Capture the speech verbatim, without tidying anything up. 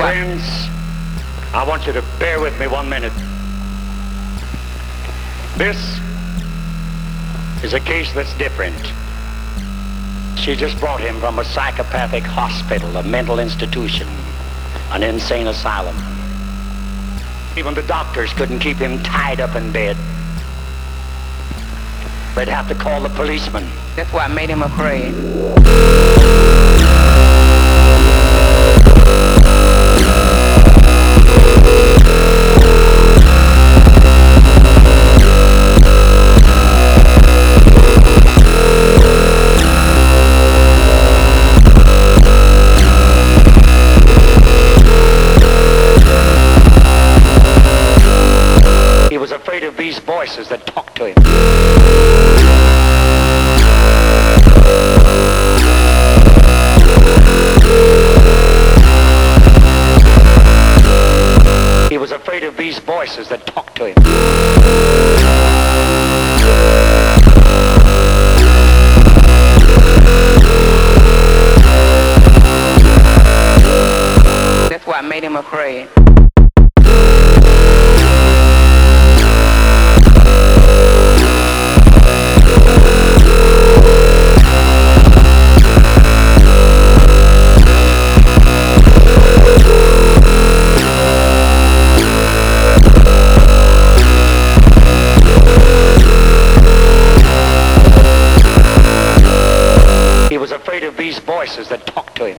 Friends, I want you to bear with me one minute. This is a case that's different. She just brought him from a psychopathic hospital, a mental institution, an insane asylum. Even the doctors couldn't keep him tied up in bed. They'd have to call the policeman. That's what made him afraid. He was afraid of these voices that talked to him. He was afraid of these voices that talk to him.